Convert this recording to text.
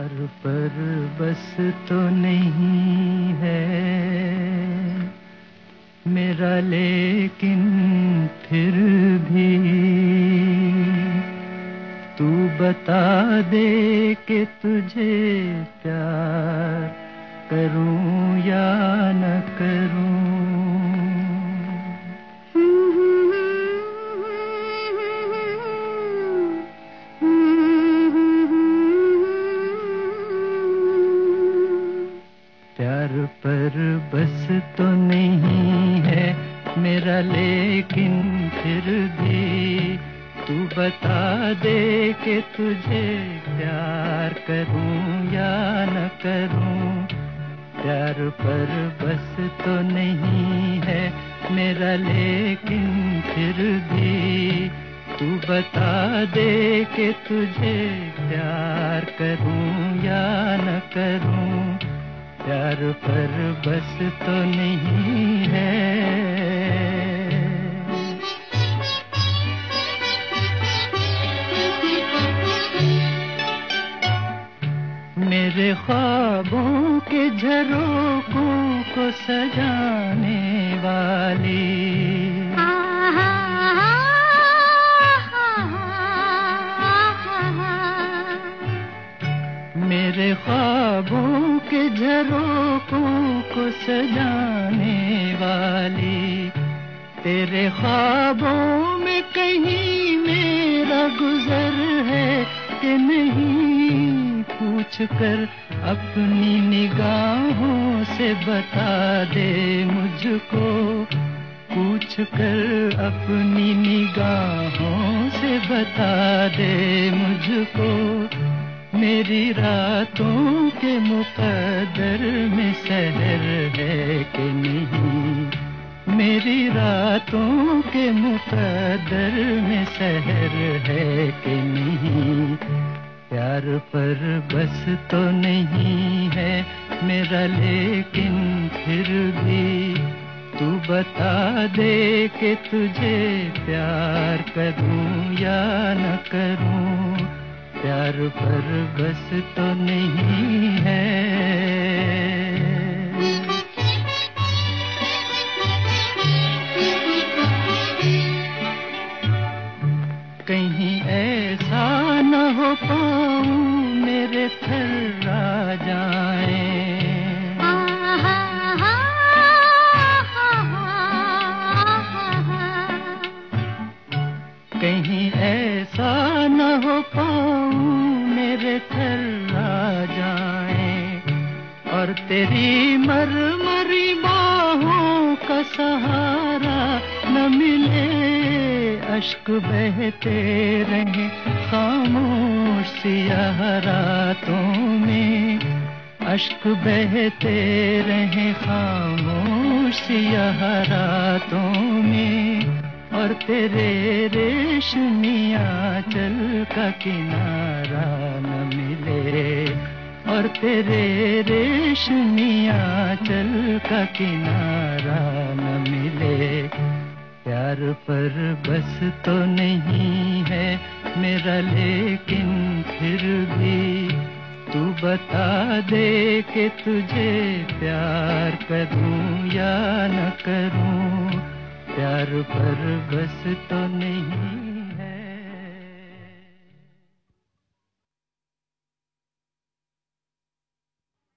प्यार पर बस तो नहीं है मेरा, लेकिन फिर भी तू बता दे कि तुझे प्यार करूं या न करूं। प्यार पर बस तो नहीं है मेरा, लेकिन फिर भी तू बता दे कि तुझे प्यार करूं या न करूं। प्यार पर बस तो नहीं है मेरा, लेकिन फिर भी तू बता दे कि तुझे प्यार करूं या न करूं। प्यार पर बस तो नहीं है। मेरे ख्वाबों के झरोखों को सजाने वाली, मेरे ख्वाबों के झरोखों को सजाने वाली, तेरे ख्वाबों में कहीं मेरा गुजर है कि नहीं, पूछ कर अपनी निगाहों से बता दे मुझको। पूछ कर अपनी निगाहों से बता दे मुझको। मेरी रातों के मुकद्दर में सहर है कि नहीं, मेरी रातों के मुकद्दर में सहर है कि नहीं। प्यार पर बस तो नहीं है मेरा, लेकिन फिर भी तू बता दे कि तुझे प्यार करूं या न करूं। प्यार पर बस तो नहीं है। कहीं ऐसा न हो पाऊं मेरे थर्रा जाए, कहीं ऐसा न हो पाऊं मेरे थर्रा जाए, और तेरी मरमरी बाहों का सहारा न मिले। अश्क बहते रहे खामोश सियाह रातों में, अश्क बहते रहे खामोश सियाह रातों में, और तेरे रेशमी आंचल का किनारा न मिले, और तेरे रेशमी आंचल का किनारा न मिले। प्यार पर बस तो नहीं है मेरा, लेकिन फिर भी तू बता दे कि तुझे प्यार करूं या न करूं। प्यार पर बस तो नहीं